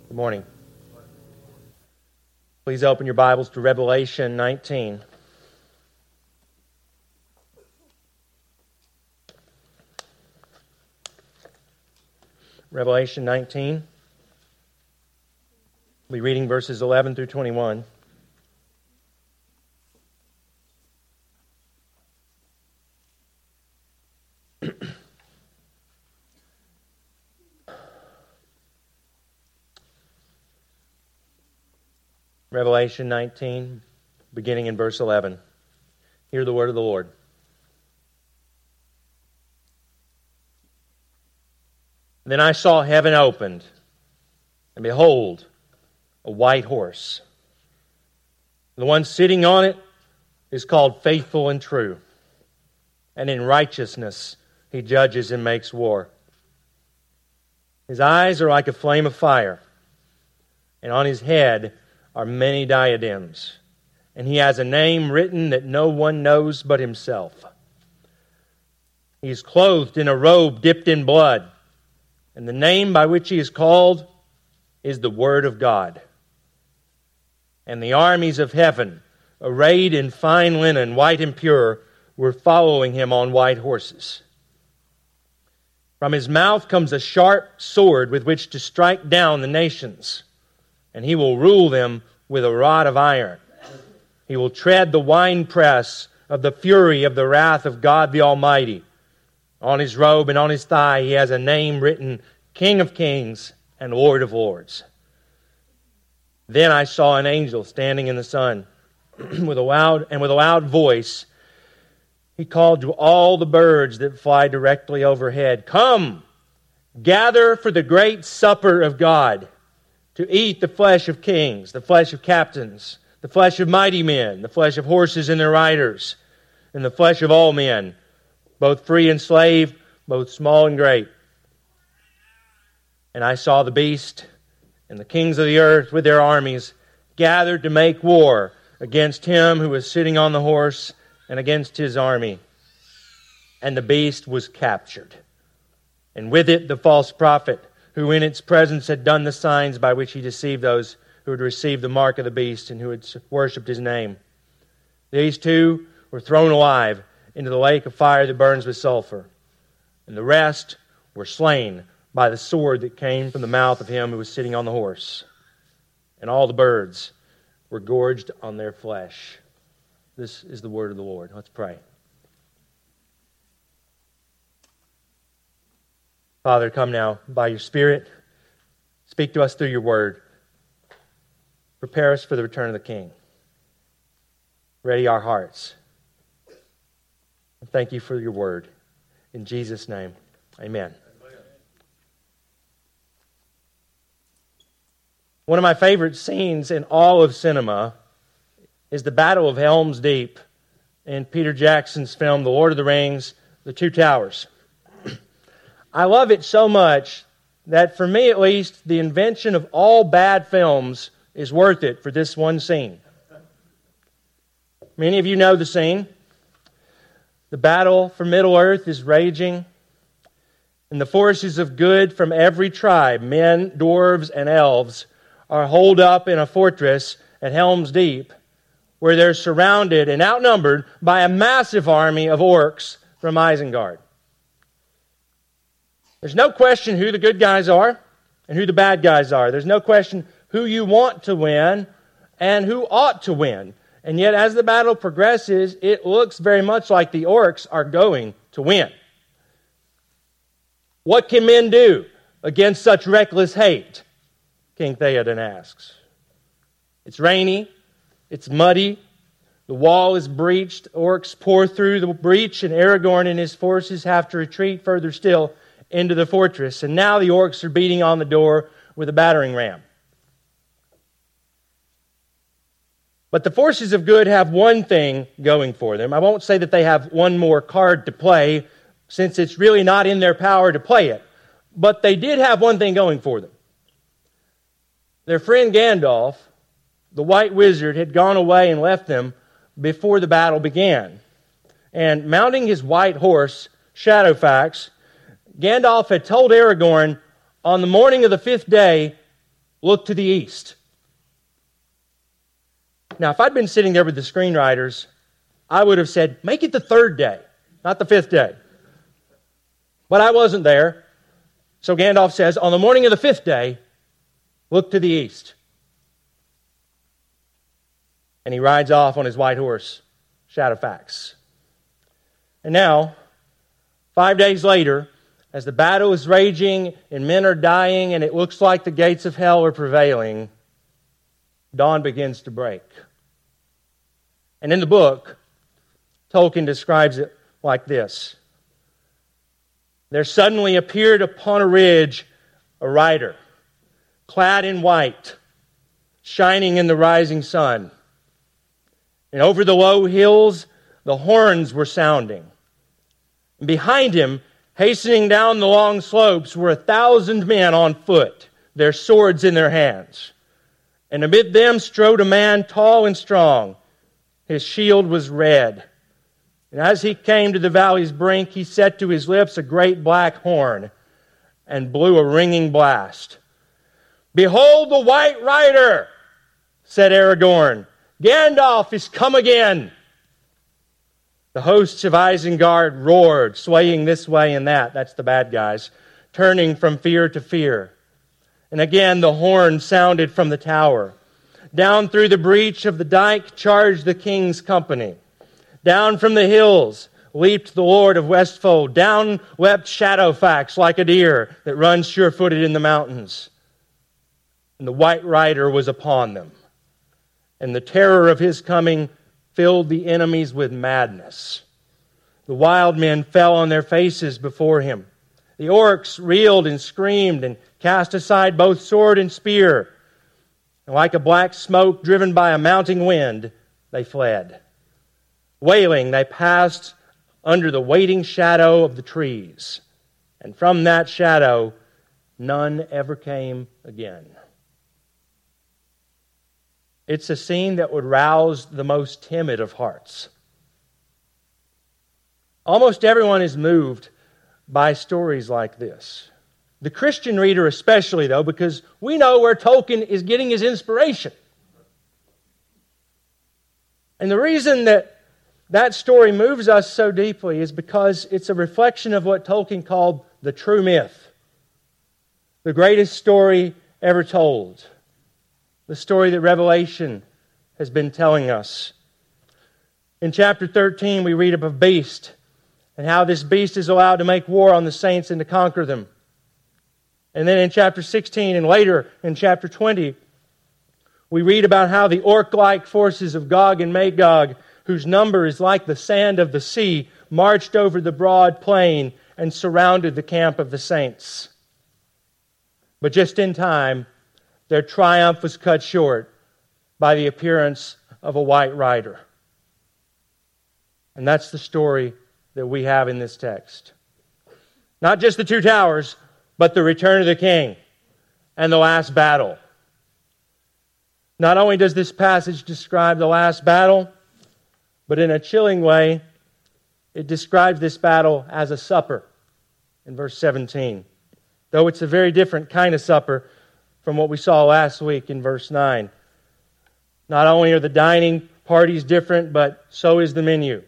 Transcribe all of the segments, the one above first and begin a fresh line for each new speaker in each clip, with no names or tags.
Good morning. Please open your Bibles to Revelation 19. Revelation 19. We'll be reading verses 11 through 21. Revelation 19, beginning in verse 11. Hear the word of the Lord. Then I saw heaven opened, and behold, a white horse. The one sitting on it is called Faithful and True, and in righteousness he judges and makes war. His eyes are like a flame of fire, and on his head are many diadems, and he has a name written that no one knows but himself. He is clothed in a robe dipped in blood, and the name by which he is called is the Word of God. And the armies of heaven, arrayed in fine linen, white and pure, were following him on white horses. From his mouth comes a sharp sword with which to strike down the nations, and he will rule them with a rod of iron. He will tread the winepress of the fury of the wrath of God the Almighty. On his robe and on his thigh he has a name written, King of Kings and Lord of Lords. Then I saw an angel standing in the sun with a loud voice. He called to all the birds that fly directly overhead, "Come, gather for the great supper of God, to eat the flesh of kings, the flesh of captains, the flesh of mighty men, the flesh of horses and their riders, and the flesh of all men, both free and slave, both small and great." And I saw the beast and the kings of the earth with their armies gathered to make war against him who was sitting on the horse and against his army. And the beast was captured, and with it the false prophet, who in its presence had done the signs by which he deceived those who had received the mark of the beast and who had worshipped his name. These two were thrown alive into the lake of fire that burns with sulfur, and the rest were slain by the sword that came from the mouth of him who was sitting on the horse. And all the birds were gorged on their flesh. This is the word of the Lord. Let's pray. Father, come now by your Spirit. Speak to us through your word. Prepare us for the return of the King. Ready our hearts. And thank you for your word. In Jesus' name, amen. One of my favorite scenes in all of cinema is the Battle of Helm's Deep in Peter Jackson's film, The Lord of the Rings, The Two Towers. I love it so much that, for me at least, the invention of all bad films is worth it for this one scene. Many of you know the scene. The battle for Middle-earth is raging, and the forces of good from every tribe, men, dwarves, and elves, are holed up in a fortress at Helm's Deep, where they're surrounded and outnumbered by a massive army of orcs from Isengard. There's no question who the good guys are and who the bad guys are. There's no question who you want to win and who ought to win. And yet, as the battle progresses, it looks very much like the orcs are going to win. What can men do against such reckless hate? King Theoden asks. It's rainy. It's muddy. The wall is breached. Orcs pour through the breach, and Aragorn and his forces have to retreat further still into the fortress. And now the orcs are beating on the door with a battering ram. But the forces of good have one thing going for them. I won't say that they have one more card to play, since it's really not in their power to play it. But they did have one thing going for them. Their friend Gandalf, the White Wizard, had gone away and left them before the battle began. And mounting his white horse, Shadowfax, Gandalf had told Aragorn, on the morning of the 5th day, look to the east. Now, if I'd been sitting there with the screenwriters, I would have said, make it the third day, not the fifth day. But I wasn't there. So Gandalf says, on the morning of the fifth day, look to the east. And he rides off on his white horse, Shadowfax. And now, 5 days later, as the battle is raging and men are dying and it looks like the gates of hell are prevailing, dawn begins to break. And in the book, Tolkien describes it like this. There suddenly appeared upon a ridge a rider, clad in white, shining in the rising sun. And over the low hills, the horns were sounding. And behind him, hastening down the long slopes, were 1,000 men on foot, their swords in their hands. And amid them strode a man tall and strong. His shield was red. And as he came to the valley's brink, he set to his lips a great black horn and blew a ringing blast. "Behold the White Rider," said Aragorn. "Gandalf is come again." The hosts of Isengard roared, swaying this way and that. That's the bad guys, turning from fear to fear. And again the horn sounded from the tower. Down through the breach of the dike charged the king's company. Down from the hills leaped the Lord of Westfold. Down leapt Shadowfax like a deer that runs sure-footed in the mountains. And the White Rider was upon them. And the terror of his coming filled the enemies with madness. The wild men fell on their faces before him. The orcs reeled and screamed and cast aside both sword and spear. And like a black smoke driven by a mounting wind, they fled. Wailing, they passed under the waiting shadow of the trees. And from that shadow, none ever came again. It's a scene that would rouse the most timid of hearts. Almost everyone is moved by stories like this. The Christian reader especially, though, because we know where Tolkien is getting his inspiration. And the reason that story moves us so deeply is because it's a reflection of what Tolkien called the true myth. The greatest story ever told. The story that Revelation has been telling us. In chapter 13, we read of a beast and how this beast is allowed to make war on the saints and to conquer them. And then in chapter 16 and later in chapter 20, we read about how the orc-like forces of Gog and Magog, whose number is like the sand of the sea, marched over the broad plain and surrounded the camp of the saints. But just in time, their triumph was cut short by the appearance of a white rider. And that's the story that we have in this text. Not just the two towers, but the return of the king and the last battle. Not only does this passage describe the last battle, but in a chilling way, it describes this battle as a supper in verse 17. Though it's a very different kind of supper from what we saw last week in verse 9. Not only are the dining parties different, but so is the menu.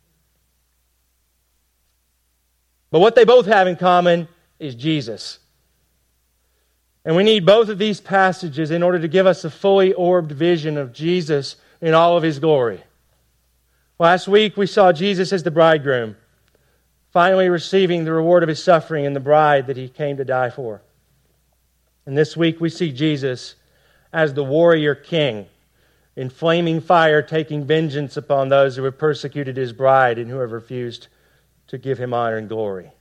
But what they both have in common is Jesus. And we need both of these passages in order to give us a fully orbed vision of Jesus in all of His glory. Last week we saw Jesus as the bridegroom, finally receiving the reward of His suffering and the bride that He came to die for. And this week we see Jesus as the warrior king, in flaming fire taking vengeance upon those who have persecuted His bride and who have refused to give Him honor and glory.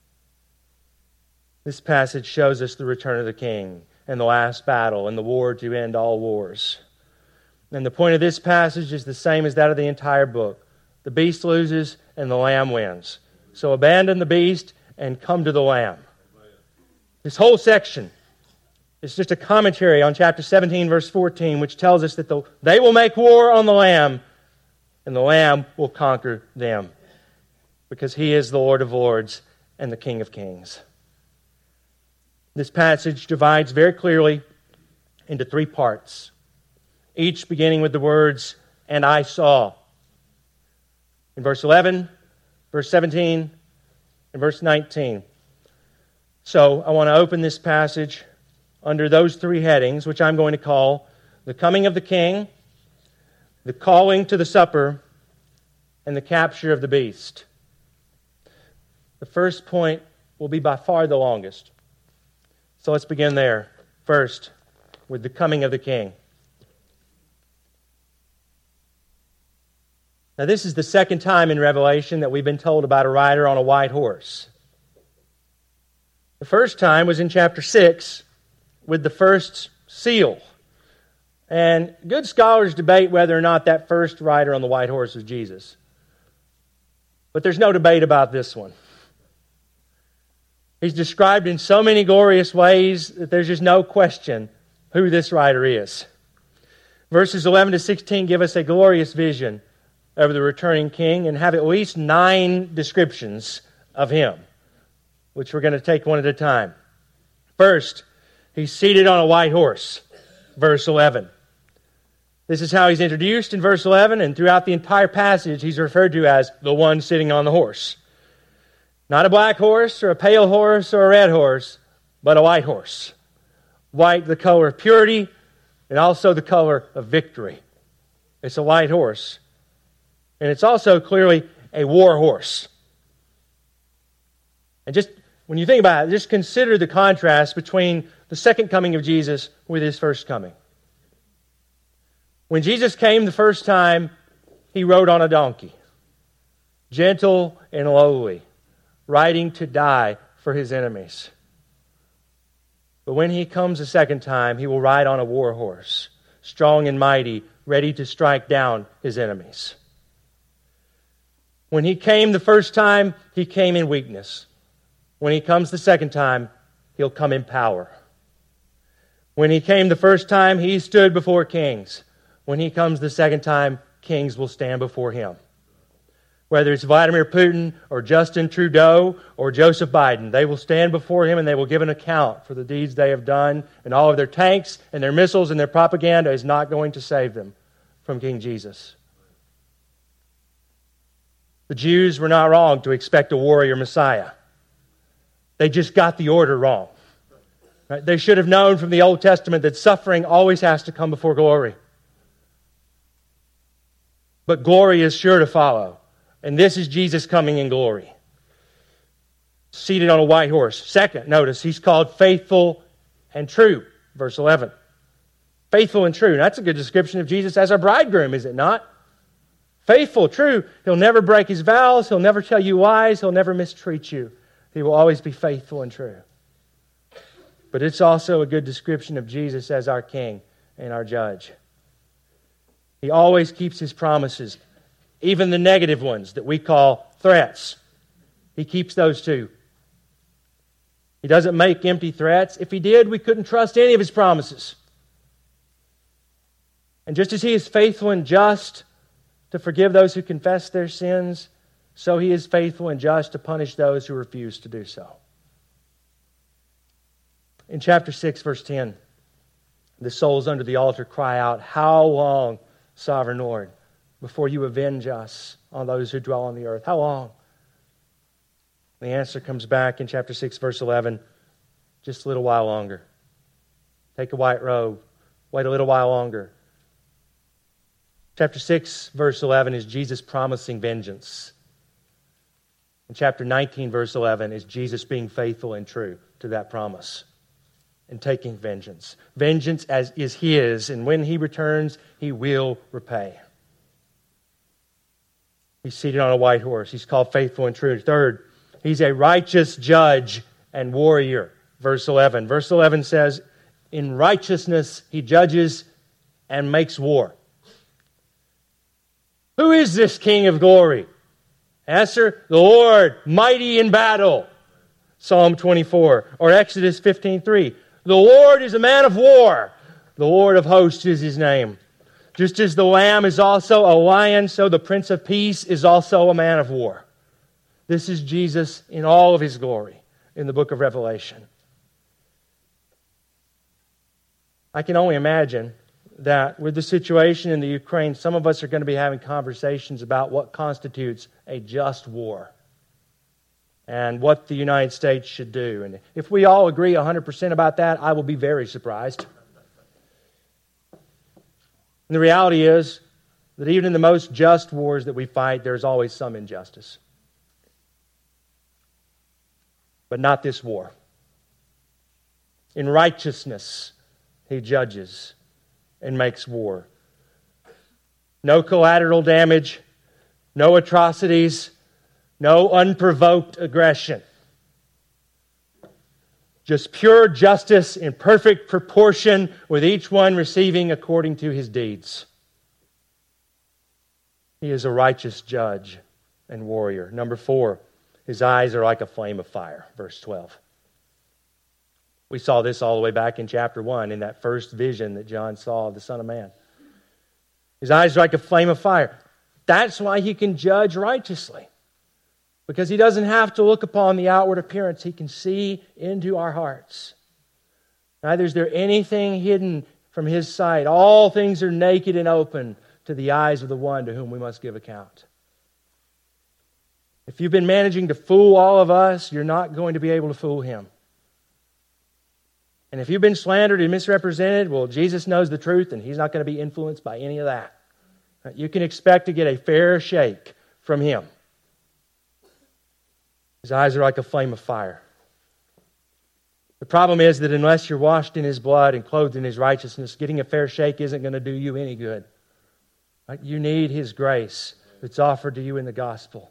This passage shows us the return of the king and the last battle and the war to end all wars. And the point of this passage is the same as that of the entire book. The beast loses and the lamb wins. So abandon the beast and come to the lamb. This whole section is just a commentary on chapter 17, verse 14, which tells us that they will make war on the lamb and the lamb will conquer them, because He is the Lord of lords and the King of kings. This passage divides very clearly into three parts, each beginning with the words, "and I saw." In verse 11, verse 17, and verse 19. So I want to open this passage under those three headings, which I'm going to call the coming of the King, the calling to the supper, and the capture of the beast. The first point will be by far the longest. So let's begin there. First, with the coming of the King. Now, this is the second time in Revelation that we've been told about a rider on a white horse. The first time was in chapter 6 with the first seal. And good scholars debate whether or not that first rider on the white horse was Jesus. But there's no debate about this one. He's described in so many glorious ways that there's just no question who this rider is. Verses 11 to 16 give us a glorious vision of the returning King and have at least 9 descriptions of him, which we're going to take one at a time. First, he's seated on a white horse, verse 11. This is how he's introduced in verse 11, and throughout the entire passage, he's referred to as the one sitting on the horse. Not a black horse or a pale horse or a red horse, but a white horse. White, the color of purity, and also the color of victory. It's a white horse. And it's also clearly a war horse. And just when you think about it, just consider the contrast between the second coming of Jesus with his first coming. When Jesus came the first time, he rode on a donkey, gentle and lowly, riding to die for his enemies. But when he comes a second time, he will ride on a war horse, strong and mighty, ready to strike down his enemies. When he came the first time, he came in weakness. When he comes the second time, he'll come in power. When he came the first time, he stood before kings. When he comes the second time, kings will stand before him. Whether it's Vladimir Putin or Justin Trudeau or Joseph Biden, they will stand before him and they will give an account for the deeds they have done, and all of their tanks and their missiles and their propaganda is not going to save them from King Jesus. The Jews were not wrong to expect a warrior Messiah. They just got the order wrong. Right? They should have known from the Old Testament that suffering always has to come before glory. But glory is sure to follow. And this is Jesus coming in glory, seated on a white horse. Second, notice, he's called faithful and true. Verse 11. Faithful and true. That's a good description of Jesus as our bridegroom, is it not? Faithful, true. He'll never break his vows. He'll never tell you lies. He'll never mistreat you. He will always be faithful and true. But it's also a good description of Jesus as our King and our Judge. He always keeps his promises, even the negative ones that we call threats. He keeps those too. He doesn't make empty threats. If he did, we couldn't trust any of his promises. And just as he is faithful and just to forgive those who confess their sins, so he is faithful and just to punish those who refuse to do so. In chapter 6, verse 10, the souls under the altar cry out, "How long, Sovereign Lord, before you avenge us on those who dwell on the earth?" How long? The answer comes back in chapter 6, verse 11, just a little while longer. Take a white robe, wait a little while longer. Chapter 6, verse 11 is Jesus promising vengeance. And chapter 19, verse 11 is Jesus being faithful and true to that promise and taking vengeance. Vengeance as is his, and when he returns, he will repay. He's seated on a white horse. He's called faithful and true. Third, he's a righteous judge and warrior. Verse 11. Verse 11 says, in righteousness he judges and makes war. Who is this King of glory? Answer, the Lord, mighty in battle. Psalm 24. Or Exodus 15:3. The Lord is a man of war. The Lord of hosts is his name. Just as the Lamb is also a lion, so the Prince of Peace is also a man of war. This is Jesus in all of his glory in the book of Revelation. I can only imagine that with the situation in the Ukraine, some of us are going to be having conversations about what constitutes a just war and what the United States should do. And if we all agree 100% about that, I will be very surprised. And the reality is that even in the most just wars that we fight, there's always some injustice. But not this war. In righteousness, He judges and makes war. No collateral damage, no atrocities, no unprovoked aggression. Just pure justice in perfect proportion, with each one receiving according to his deeds. He is a righteous judge and warrior. Number 4, His eyes are like a flame of fire, verse 12. We saw this all the way back in chapter 1 in that first vision that John saw of the Son of Man. His eyes are like a flame of fire. That's why He can judge righteously. Because He doesn't have to look upon the outward appearance. He can see into our hearts. Neither is there anything hidden from His sight. All things are naked and open to the eyes of the one to whom we must give account. If you've been managing to fool all of us, you're not going to be able to fool Him. And if you've been slandered and misrepresented, well, Jesus knows the truth and He's not going to be influenced by any of that. You can expect to get a fair shake from Him. His eyes are like a flame of fire. The problem is that unless you're washed in His blood and clothed in His righteousness, getting a fair shake isn't going to do you any good. Right? You need His grace that's offered to you in the gospel.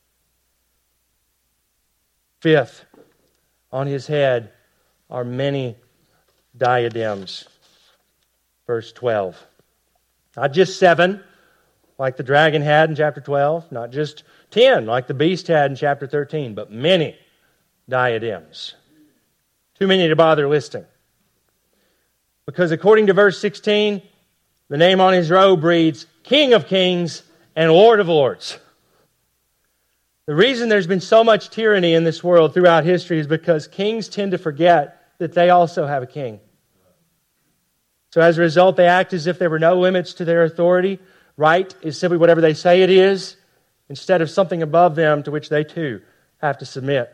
5th, on His head are many diadems. Verse 12. Not just 7, like the dragon had in chapter 12. Not just 10, like the beast had in chapter 13. But many diadems. Too many to bother listing. Because according to verse 16, the name on His robe reads, King of Kings and Lord of Lords. The reason there's been so much tyranny in this world throughout history is because kings tend to forget that they also have a king. So as a result, they act as if there were no limits to their authority. Right is simply whatever they say it is, instead of something above them to which they too have to submit.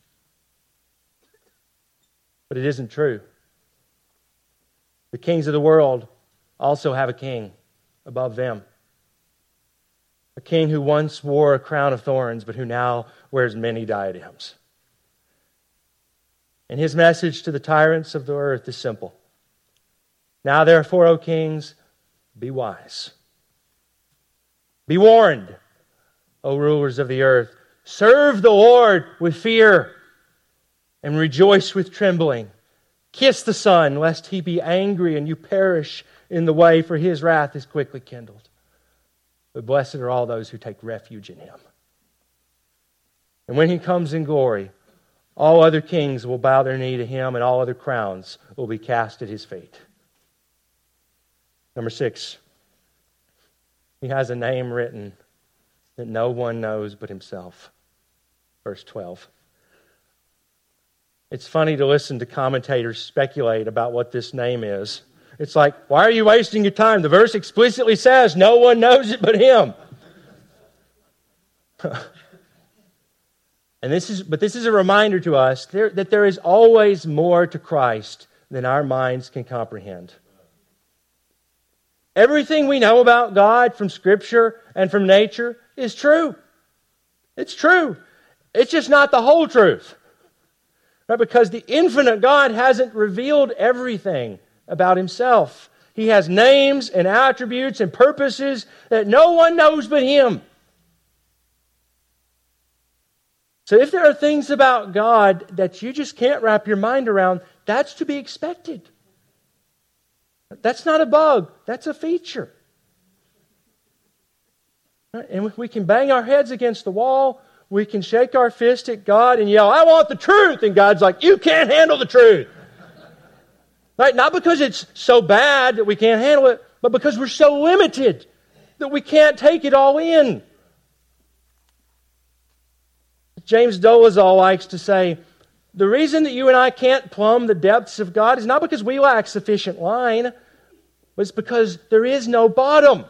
But it isn't true. The kings of the world also have a king above them. A king who once wore a crown of thorns, but who now wears many diadems. And His message to the tyrants of the earth is simple. Now therefore, O kings, be wise. Be warned, O rulers of the earth. Serve the Lord with fear and rejoice with trembling. Kiss the Son, lest He be angry and you perish in the way, for His wrath is quickly kindled. But blessed are all those who take refuge in Him. And when He comes in glory, all other kings will bow their knee to Him, and all other crowns will be cast at His feet. Number 6, He has a name written that no one knows but Himself. Verse 12. It's funny to listen to commentators speculate about what this name is. It's like, why are you wasting your time? The verse explicitly says no one knows it but Him. This is a reminder to us that there is always more to Christ than our minds can comprehend. Everything we know about God from Scripture and from nature is true. It's true. It's just not the whole truth. Right? Because the infinite God hasn't revealed everything about Himself. He has names and attributes and purposes that no one knows but Him. So if there are things about God that you just can't wrap your mind around, that's to be expected. That's not a bug. That's a feature. And we can bang our heads against the wall. We can shake our fist at God and yell, I want the truth. And God's like, you can't handle the truth. Right? Not because it's so bad that we can't handle it, but because we're so limited that we can't take it all in. James Dolezal likes to say, The reason that you and I can't plumb the depths of God is not because we lack sufficient line, but it's because there is no bottom.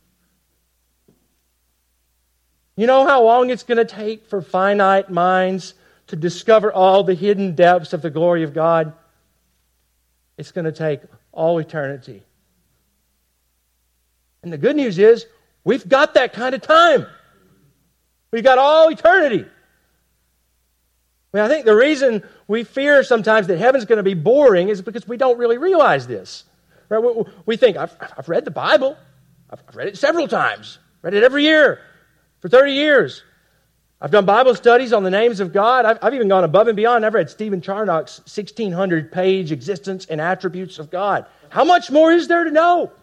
You know how long it's going to take for finite minds to discover all the hidden depths of the glory of God? It's going to take all eternity. And the good news is, we've got that kind of time. We've got all eternity. I think the reason we fear sometimes that heaven's going to be boring is because we don't really realize this. Right? We think, I've read the Bible. I've read it several times. Read it every year for 30 years. I've done Bible studies on the names of God. I've even gone above and beyond. I've read Stephen Charnock's 1,600-page existence and attributes of God. How much more is there to know?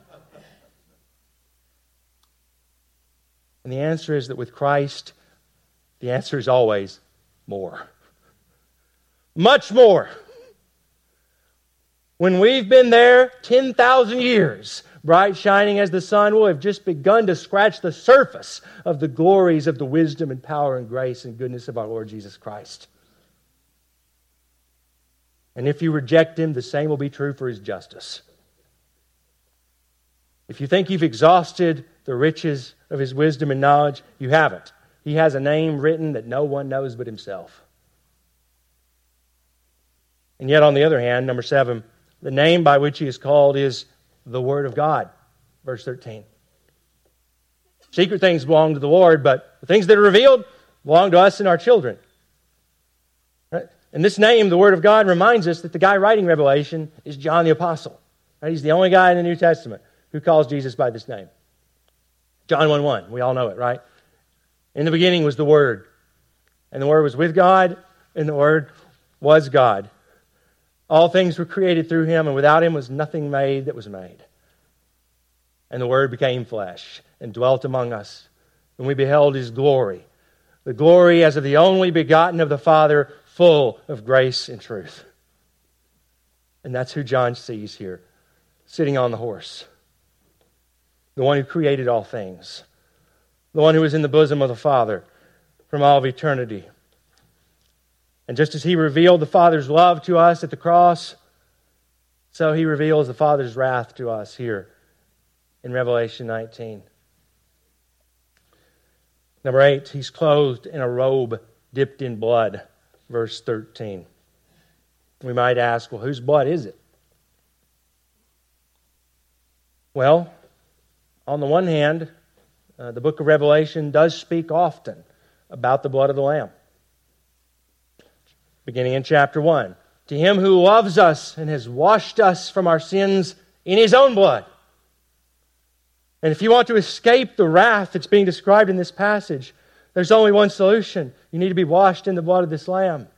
And the answer is that with Christ, the answer is always more. Much more. When we've been there 10,000 years, bright shining as the sun, we'll have just begun to scratch the surface of the glories of the wisdom and power and grace and goodness of our Lord Jesus Christ. And if you reject Him, the same will be true for His justice. If you think you've exhausted the riches of His wisdom and knowledge, you haven't. He has a name written that no one knows but Himself. And yet, on the other hand, number 7, the name by which He is called is the Word of God. Verse 13. Secret things belong to the Lord, but the things that are revealed belong to us and our children. Right? And this name, the Word of God, reminds us that the guy writing Revelation is John the Apostle. Right? He's the only guy in the New Testament who calls Jesus by this name. John 1:1, we all know it, right? In the beginning was the Word, and the Word was with God, and the Word was God. All things were created through Him, and without Him was nothing made that was made. And the Word became flesh and dwelt among us, and we beheld His glory, the glory as of the only begotten of the Father, full of grace and truth. And that's who John sees here, sitting on the horse. The one who created all things, the one who was in the bosom of the Father from all of eternity. And just as He revealed the Father's love to us at the cross, so He reveals the Father's wrath to us here in Revelation 19. Number 8, He's clothed in a robe dipped in blood. Verse 13. We might ask, well, whose blood is it? Well, on the one hand, the book of Revelation does speak often about the blood of the Lamb. Beginning in chapter 1. To Him who loves us and has washed us from our sins in His own blood. And if you want to escape the wrath that's being described in this passage, there's only one solution. You need to be washed in the blood of this Lamb.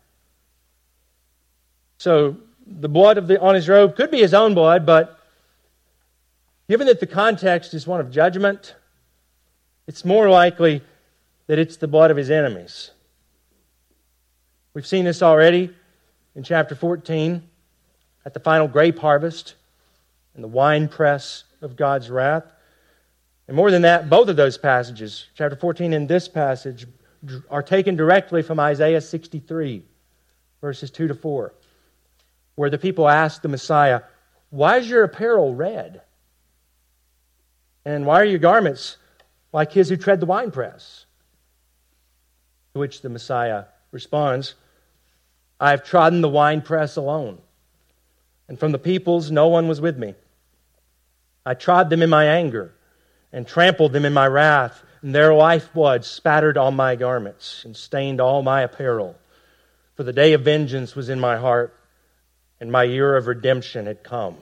So the blood on His robe could be His own blood, but given that the context is one of judgment, it's more likely that it's the blood of His enemies. We've seen this already in chapter 14 at the final grape harvest and the winepress of God's wrath. And more than that, both of those passages, chapter 14 and this passage, are taken directly from Isaiah 63, verses 2 to 4, where the people ask the Messiah, "Why is your apparel red? And why are your garments like his who tread the winepress?" To which the Messiah responds, "I have trodden the winepress alone, and from the peoples no one was with me. I trod them in my anger, and trampled them in my wrath, and their lifeblood spattered on my garments, and stained all my apparel. For the day of vengeance was in my heart, and my year of redemption had come.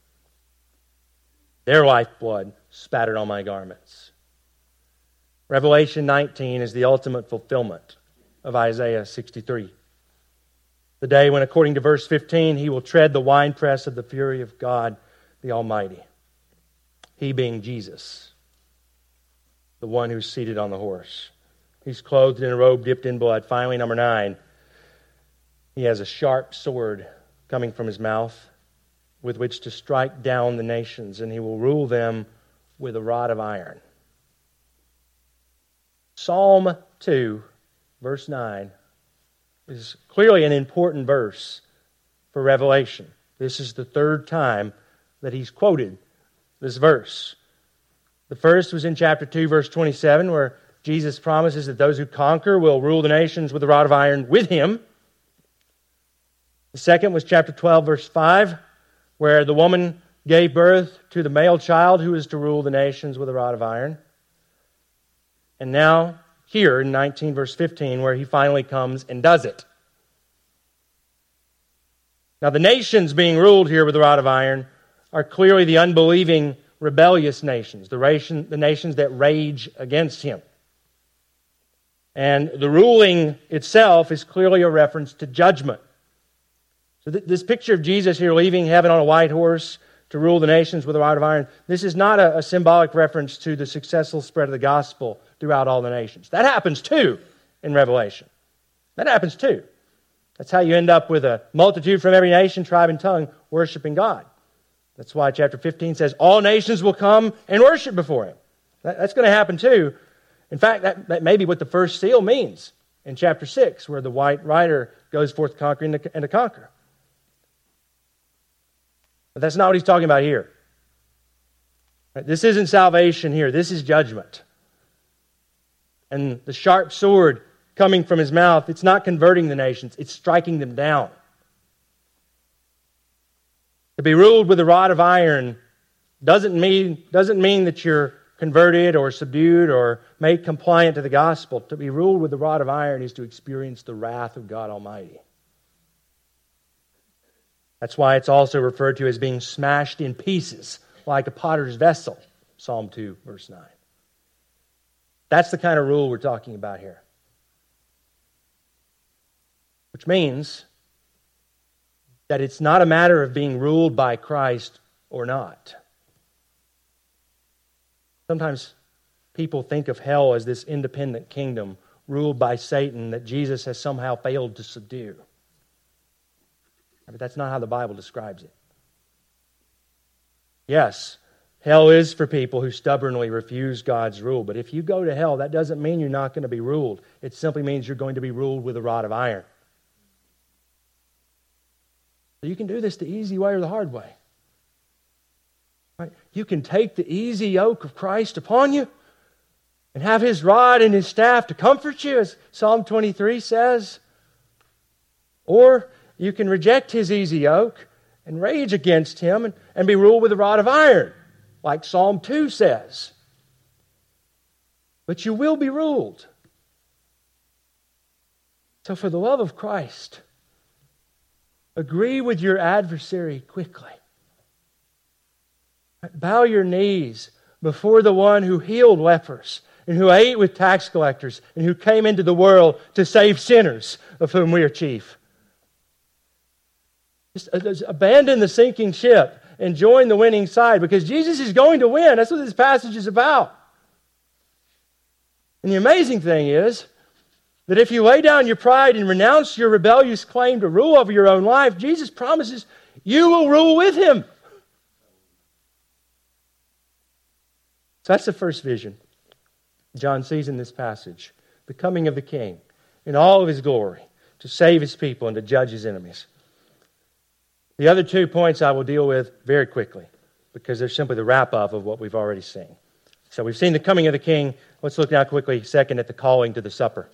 Their lifeblood spattered on my garments." Revelation 19 is the ultimate fulfillment of Isaiah 63. The day when, according to verse 15, He will tread the winepress of the fury of God the Almighty. He being Jesus, the one who's seated on the horse. He's clothed in a robe dipped in blood. Finally, number 9, He has a sharp sword coming from His mouth with which to strike down the nations, and He will rule them with a rod of iron. Psalm 2, verse 9, is clearly an important verse for Revelation. This is the third time that he's quoted this verse. The first was in chapter 2, verse 27, where Jesus promises that those who conquer will rule the nations with a rod of iron with him. The second was chapter 12, verse 5, where the woman gave birth to the male child who is to rule the nations with a rod of iron. And now, here in 19, verse 15, where he finally comes and does it. Now, the nations being ruled here with a rod of iron are clearly the unbelieving, rebellious nations, the nations that rage against him. And the ruling itself is clearly a reference to judgment. So this picture of Jesus here leaving heaven on a white horse to rule the nations with a rod of iron, this is not a symbolic reference to the successful spread of the gospel throughout all the nations. That happens too in Revelation. That happens too. That's how you end up with a multitude from every nation, tribe, and tongue worshiping God. That's why chapter 15 says, all nations will come and worship before him. That's going to happen too. In fact, that may be what the first seal means in chapter 6, where the white rider goes forth conquering and to conquer. But that's not what he's talking about here. This isn't salvation here. This is judgment. And the sharp sword coming from his mouth, it's not converting the nations. It's striking them down. To be ruled with a rod of iron doesn't mean that you're converted or subdued or made compliant to the gospel. To be ruled with the rod of iron is to experience the wrath of God Almighty. That's why it's also referred to as being smashed in pieces like a potter's vessel. Psalm 2, verse 9. That's the kind of rule we're talking about here. Which means that it's not a matter of being ruled by Christ or not. Sometimes people think of hell as this independent kingdom ruled by Satan that Jesus has somehow failed to subdue. But that's not how the Bible describes it. Yes, hell is for people who stubbornly refuse God's rule. But if you go to hell, that doesn't mean you're not going to be ruled. It simply means you're going to be ruled with a rod of iron. So you can do this the easy way or the hard way. Right? You can take the easy yoke of Christ upon you and have his rod and his staff to comfort you, as Psalm 23 says. Or you can reject his easy yoke and rage against him and be ruled with a rod of iron, like Psalm 2 says. But you will be ruled. So for the love of Christ, agree with your adversary quickly. Bow your knees before the one who healed lepers and who ate with tax collectors and who came into the world to save sinners, of whom we are chief. Just abandon the sinking ship and join the winning side, because Jesus is going to win. That's what this passage is about. And the amazing thing is that if you lay down your pride and renounce your rebellious claim to rule over your own life, Jesus promises you will rule with him. So that's the first vision John sees in this passage. The coming of the King in all of his glory to save his people and to judge his enemies. The other 2 points I will deal with very quickly, because they're simply the wrap-up of what we've already seen. So we've seen the coming of the King. Let's look now quickly, second, at the calling to the supper.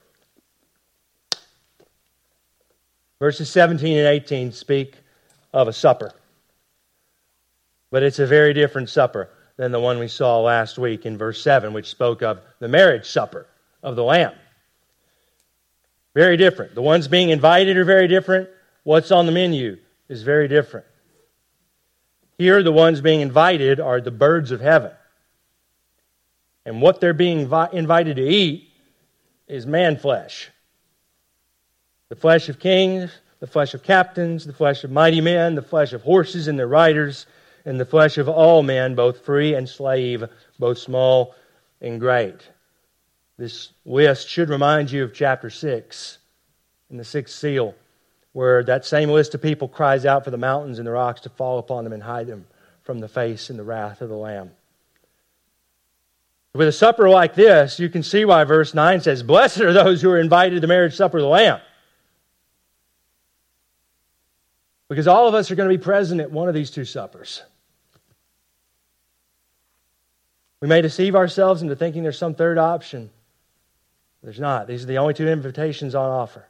Verses 17 and 18 speak of a supper. But it's a very different supper than the one we saw last week in verse 7, which spoke of the marriage supper of the Lamb. Very different. The ones being invited are very different. What's on the menu is very different. Here, the ones being invited are the birds of heaven. And what they're being invited to eat is man flesh. The flesh of kings, the flesh of captains, the flesh of mighty men, the flesh of horses and their riders, and the flesh of all men, both free and slave, both small and great. This list should remind you of chapter 6 in the 6th seal, where that same list of people cries out for the mountains and the rocks to fall upon them and hide them from the face and the wrath of the Lamb. With a supper like this, you can see why verse 9 says, "Blessed are those who are invited to the marriage supper of the Lamb." Because all of us are going to be present at one of these two suppers. We may deceive ourselves into thinking there's some third option. There's not. These are the only two invitations on offer.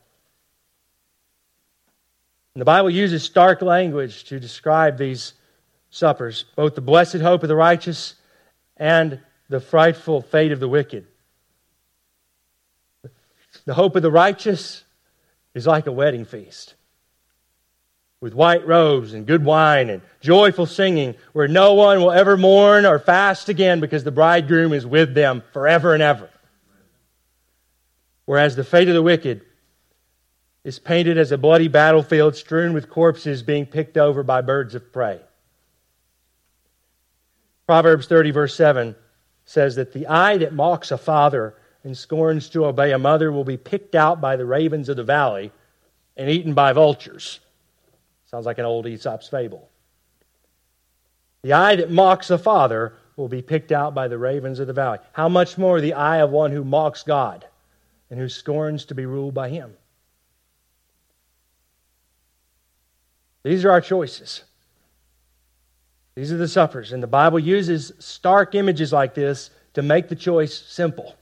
And the Bible uses stark language to describe these suppers, both the blessed hope of the righteous and the frightful fate of the wicked. The hope of the righteous is like a wedding feast, with white robes and good wine and joyful singing, where no one will ever mourn or fast again because the bridegroom is with them forever and ever. Whereas the fate of the wicked is painted as a bloody battlefield strewn with corpses being picked over by birds of prey. Proverbs 30 verse 7 says that the eye that mocks a father and scorns to obey a mother will be picked out by the ravens of the valley and eaten by vultures. Sounds like an old Aesop's fable. The eye that mocks a father will be picked out by the ravens of the valley. How much more the eye of one who mocks God and who scorns to be ruled by Him? These are our choices. These are the suppers. And the Bible uses stark images like this to make the choice simple.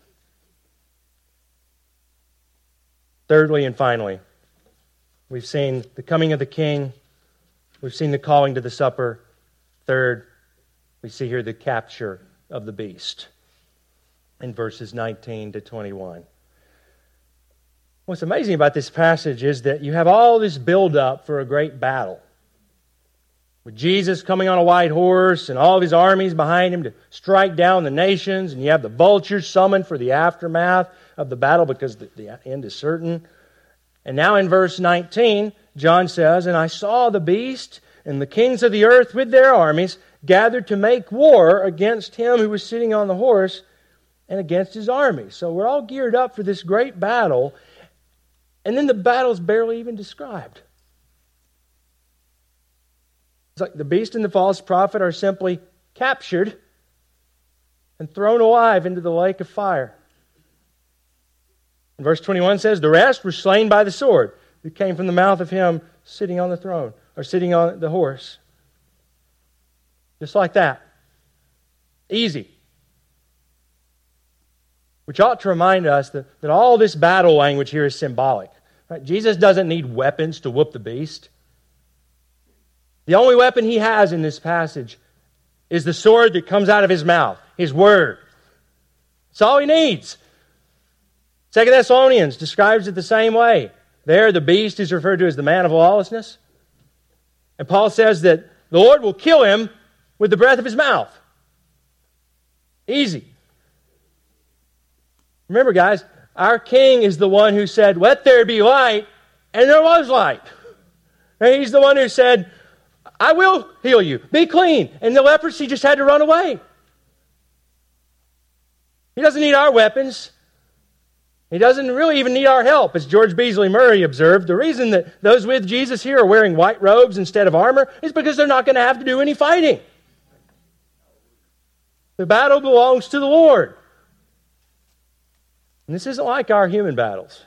Thirdly and finally, we've seen the coming of the King. We've seen the calling to the supper. Third, we see here the capture of the beast in verses 19 to 21. What's amazing about this passage is that you have all this build-up for a great battle. With Jesus coming on a white horse and all of His armies behind Him to strike down the nations, and you have the vultures summoned for the aftermath of the battle because the end is certain. And now in verse 19, John says, "And I saw the beast and the kings of the earth with their armies gathered to make war against him who was sitting on the horse and against his army." So we're all geared up for this great battle, and then the battle's barely even described. It's like the beast and the false prophet are simply captured and thrown alive into the lake of fire. And verse 21 says, "The rest were slain by the sword that came from the mouth of him sitting on the throne," or sitting on the horse. Just like that. Easy. Which ought to remind us that all this battle language here is symbolic. Right? Jesus doesn't need weapons to whoop the beast. The only weapon He has in this passage is the sword that comes out of His mouth, His word. That's all He needs. 2 Thessalonians describes it the same way. There, the beast is referred to as the man of lawlessness. And Paul says that the Lord will kill him with the breath of His mouth. Easy. Remember, guys, our King is the one who said, "Let there be light," and there was light. And He's the one who said, "I will heal you. Be clean." And the leprosy just had to run away. He doesn't need our weapons. He doesn't really even need our help. As George Beasley Murray observed, the reason that those with Jesus here are wearing white robes instead of armor is because they're not going to have to do any fighting. The battle belongs to the Lord. And this isn't like our human battles.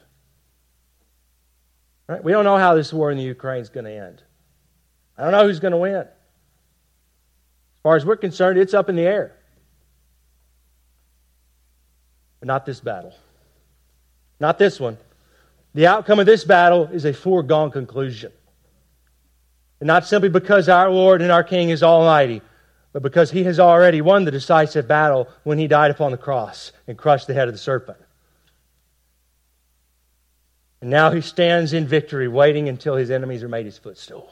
Right? We don't know how this war in the Ukraine is going to end. I don't know who's going to win. As far as we're concerned, it's up in the air. But not this battle. Not this one. The outcome of this battle is a foregone conclusion. And not simply because our Lord and our King is almighty, but because He has already won the decisive battle when He died upon the cross and crushed the head of the serpent. And now He stands in victory, waiting until His enemies are made His footstool.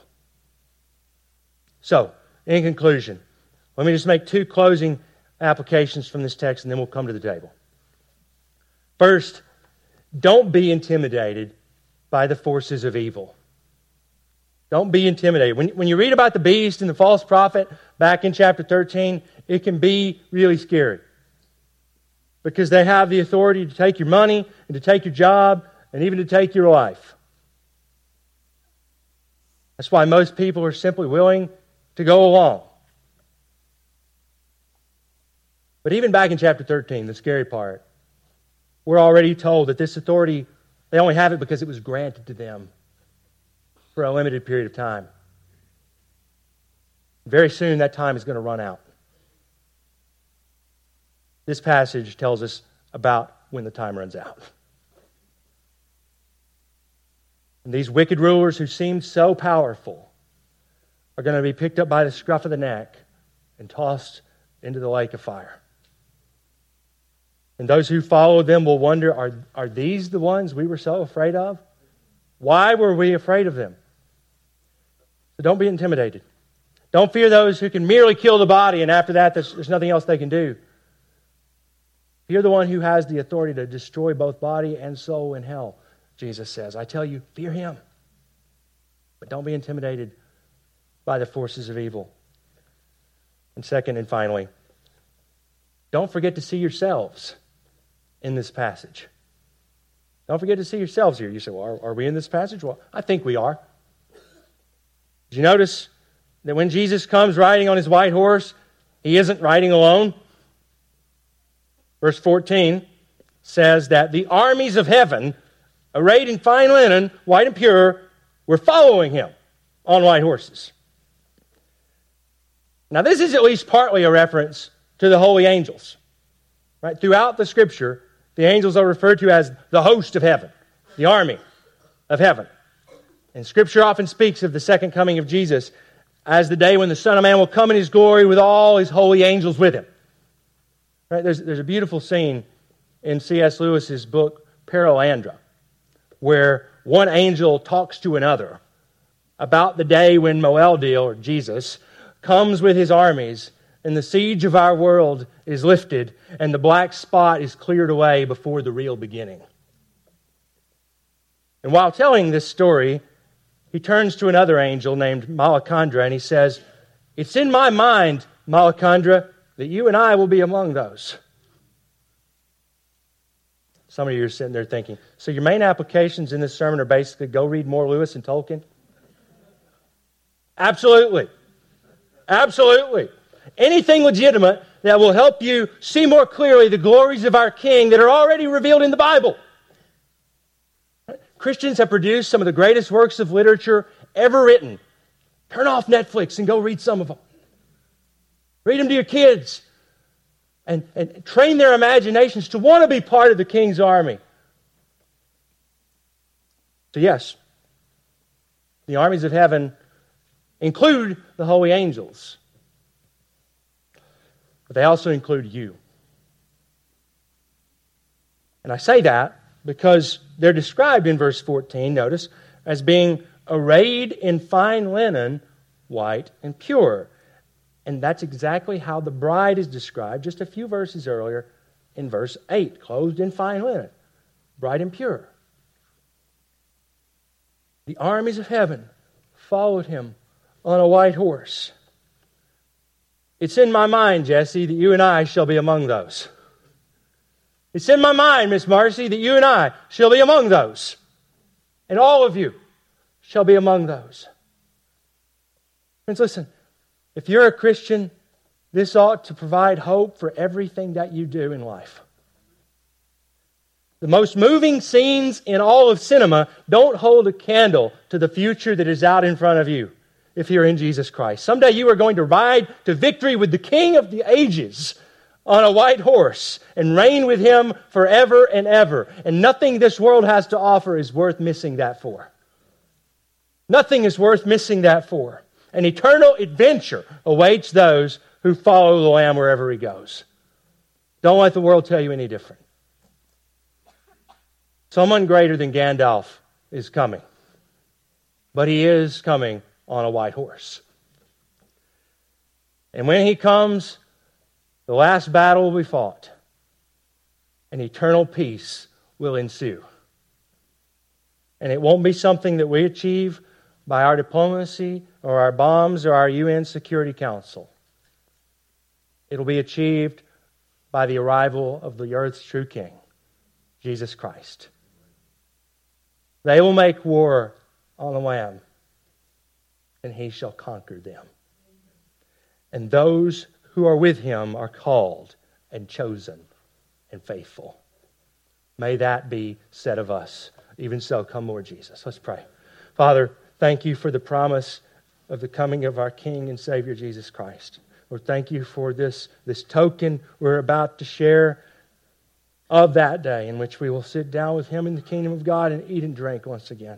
So, in conclusion, let me just make two closing applications from this text, and then we'll come to the table. First, don't be intimidated by the forces of evil. Don't be intimidated. When you read about the beast and the false prophet back in chapter 13, it can be really scary. Because they have the authority to take your money and to take your job and even to take your life. That's why most people are simply willing to go along. But even back in chapter 13, the scary part, we're already told that this authority, they only have it because it was granted to them for a limited period of time. Very soon that time is going to run out. This passage tells us about when the time runs out. And these wicked rulers who seemed so powerful are going to be picked up by the scruff of the neck and tossed into the lake of fire. And those who follow them will wonder, are these the ones we were so afraid of? Why were we afraid of them? So don't be intimidated. Don't fear those who can merely kill the body, and after that, there's nothing else they can do. Fear the one who has the authority to destroy both body and soul in hell, Jesus says. I tell you, fear him. But don't be intimidated by the forces of evil. And second and finally, don't forget to see yourselves in this passage. Don't forget to see yourselves here. You say, well, are we in this passage? Well, I think we are. Did you notice that when Jesus comes riding on his white horse, he isn't riding alone? Verse 14 says that the armies of heaven, arrayed in fine linen, white and pure, were following him on white horses. Now, this is at least partly a reference to the holy angels. Right? Throughout the Scripture, the angels are referred to as the host of heaven, the army of heaven. And Scripture often speaks of the second coming of Jesus as the day when the Son of Man will come in his glory with all his holy angels with him. Right? There's a beautiful scene in C.S. Lewis's book, Perelandra, where one angel talks to another about the day when Moeldil, or Jesus, comes with his armies, and the siege of our world is lifted, and the black spot is cleared away before the real beginning. And while telling this story, he turns to another angel named Malacandra, and he says, "It's in my mind, Malacandra, that you and I will be among those." Some of you are sitting there thinking, so your main applications in this sermon are basically go read more Lewis and Tolkien? Absolutely. Absolutely. Anything legitimate that will help you see more clearly the glories of our King that are already revealed in the Bible. Christians have produced some of the greatest works of literature ever written. Turn off Netflix and go read some of them. Read them to your kids. And train their imaginations to want to be part of the King's army. So yes, the armies of heaven include the holy angels. But they also include you. And I say that because they're described in verse 14, notice, as being arrayed in fine linen, white and pure. And that's exactly how the bride is described just a few verses earlier in verse 8, clothed in fine linen, bright and pure. The armies of heaven followed him on a white horse. It's in my mind, Jesse, that you and I shall be among those. It's in my mind, Miss Marcy, that you and I shall be among those. And all of you shall be among those. Friends, listen. If you're a Christian, this ought to provide hope for everything that you do in life. The most moving scenes in all of cinema don't hold a candle to the future that is out in front of you if you're in Jesus Christ. Someday you are going to ride to victory with the King of the ages on a white horse and reign with him forever and ever. And nothing this world has to offer is worth missing that for. Nothing is worth missing that for. An eternal adventure awaits those who follow the Lamb wherever he goes. Don't let the world tell you any different. Someone greater than Gandalf is coming. But he is coming on a white horse. And when he comes, the last battle will be fought. And eternal peace will ensue. And it won't be something that we achieve by our diplomacy or our bombs or our UN Security Council. It'll be achieved by the arrival of the earth's true King, Jesus Christ. They will make war on the Lamb, and he shall conquer them. And those who are with him are called and chosen and faithful. May that be said of us. Even so, come Lord Jesus. Let's pray. Father, thank you for the promise of the coming of our King and Savior Jesus Christ. Lord, thank you for this token we're about to share of that day in which we will sit down with Him in the kingdom of God and eat and drink once again.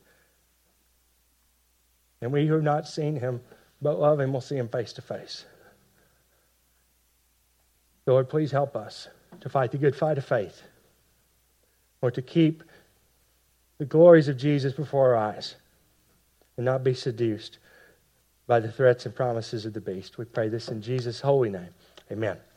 And we who have not seen Him but love Him will see Him face to face. Lord, please help us to fight the good fight of faith, or to keep the glories of Jesus before our eyes and not be seduced by the threats and promises of the beast. We pray this in Jesus' holy name. Amen.